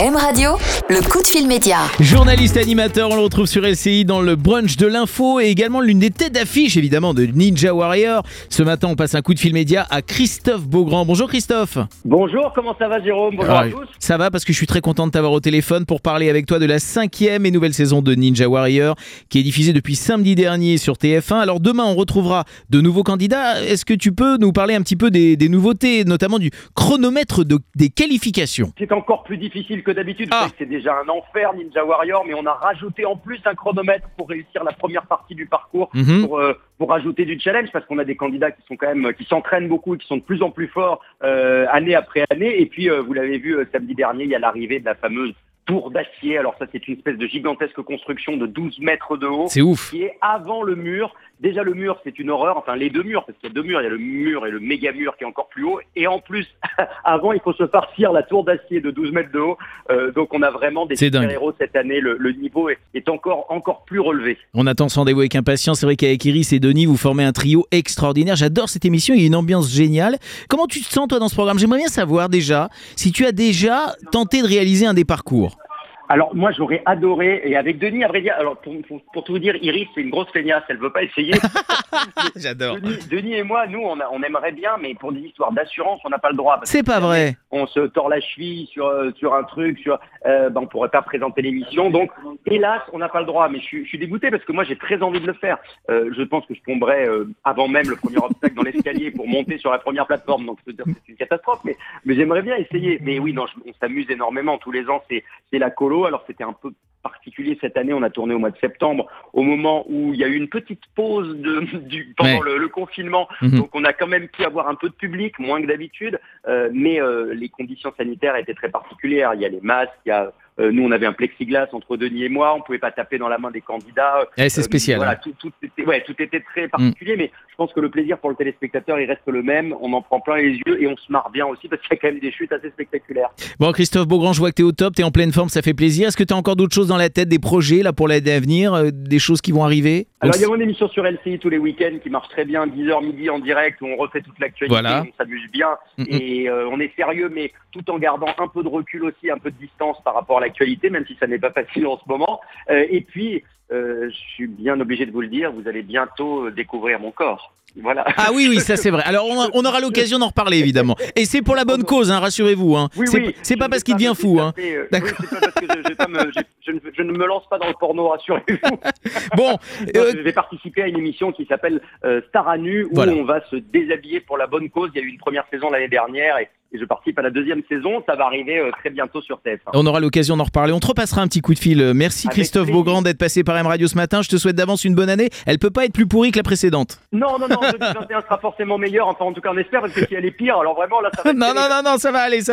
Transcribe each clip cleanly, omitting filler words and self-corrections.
M Radio, le coup de fil média. Journaliste animateur, on le retrouve sur LCI dans le brunch de l'info et également l'une des têtes d'affiche évidemment de Ninja Warrior. Ce matin, on passe un coup de fil média à Christophe Beaugrand. Bonjour Christophe. Bonjour, comment ça va Jérôme? Bonjour à tous. Ça va parce que je suis très content de t'avoir au téléphone pour parler avec toi de la 5e et nouvelle saison de Ninja Warrior qui est diffusée depuis samedi dernier sur TF1. Alors demain, on retrouvera de nouveaux candidats. Est-ce que tu peux nous parler un petit peu des nouveautés, notamment du chronomètre des qualifications? C'est encore plus difficile que d'habitude. Je sais que c'est déjà un enfer Ninja Warrior, mais on a rajouté en plus un chronomètre pour réussir la première partie du parcours, pour rajouter du challenge, parce qu'on a des candidats qui sont quand même qui s'entraînent beaucoup et qui sont de plus en plus forts année après année. Et puis vous l'avez vu samedi dernier, il y a l'arrivée de la fameuse tour d'acier. Alors ça, c'est une espèce de gigantesque construction de 12 mètres de haut. C'est ouf. Qui est avant le mur. Déjà, le mur, c'est une horreur. Enfin, les deux murs, parce qu'il y a deux murs. Il y a le mur et le méga mur qui est encore plus haut. Et en plus, avant, il faut se farcir la tour d'acier de 12 mètres de haut. Donc, on a vraiment des super-héros cette année. Le niveau est encore plus relevé. On attend ce rendez-vous avec impatience. C'est vrai qu'avec Iris et Denis, vous formez un trio extraordinaire. J'adore cette émission. Il y a une ambiance géniale. Comment tu te sens, toi, dans ce programme? J'aimerais bien savoir déjà si tu as déjà tenté de réaliser un des parcours. Alors moi j'aurais adoré, et avec Denis à vrai dire, alors pour tout vous dire, Iris c'est une grosse feignasse, elle veut pas essayer. J'adore. Denis et moi, nous on aimerait bien, mais pour des histoires d'assurance on n'a pas le droit. C'est pas vrai. On se tord la cheville sur un truc, on pourrait pas présenter l'émission, donc hélas on n'a pas le droit. Mais je suis dégoûté parce que moi j'ai très envie de le faire. Je pense que je tomberai avant même le premier obstacle dans l'escalier pour monter sur la première plateforme, donc je peux dire que c'est une catastrophe, mais j'aimerais bien essayer. Mais oui, non, on s'amuse énormément tous les ans, c'est la colo. Alors c'était un peu particulier cette année, on a tourné au mois de septembre, au moment où il y a eu une petite pause pendant le confinement, donc on a quand même pu avoir un peu de public, moins que d'habitude, mais les conditions sanitaires étaient très particulières. Il y a les masques, nous on avait un plexiglas entre Denis et moi, on pouvait pas taper dans la main des candidats. C'est spécial. Voilà, tout était très particulier, mais je pense que le plaisir pour le téléspectateur il reste le même, on en prend plein les yeux et on se marre bien aussi parce qu'il y a quand même des chutes assez spectaculaires. Bon Christophe Beaugrand, je vois que t'es au top, t'es en pleine forme, ça fait plaisir. Est-ce que t'as encore d'autres choses dans la tête, des projets là pour l'année à venir, des choses qui vont arriver? Alors il y a mon émission sur LCI tous les week-ends qui marche très bien, 10h midi en direct, où on refait toute l'actualité, on s'amuse bien et on est sérieux, mais tout en gardant un peu de recul aussi, un peu de distance par rapport à l'actualité, même si ça n'est pas facile en ce moment. Et puis, je suis bien obligé de vous le dire, vous allez bientôt découvrir mon corps. Voilà. Ah oui, ça c'est vrai. Alors on aura l'occasion d'en reparler évidemment. Et c'est pour la bonne cause, rassurez-vous. C'est pas parce qu'il devient fou. D'accord. Oui, c'est pas parce que je ne me lance pas dans le porno, rassurez-vous. Bon, je vais participer à une émission qui s'appelle Star à nu, où on va se déshabiller pour la bonne cause. Il y a eu une première saison l'année dernière et je participe à la deuxième saison. Ça va arriver très bientôt sur TF1. On aura l'occasion d'en reparler. On te repassera un petit coup de fil. Merci avec Christophe Beaugrand d'être passé par M Radio ce matin. Je te souhaite d'avance une bonne année. Elle peut pas être plus pourrie que la précédente. Non, 2021 sera forcément meilleur. Enfin, en tout cas, on espère, parce que si elle est pire, alors vraiment, là, ça va être... Non, ça va aller.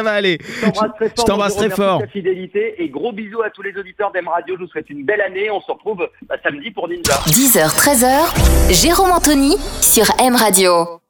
Je t'embrasse très fort. Merci de ta fidélité et gros bisous à tous les auditeurs d'M Radio. Je vous souhaite une belle année. On se retrouve samedi pour Ninja. 10h, 13h, Jérôme Anthony sur M Radio.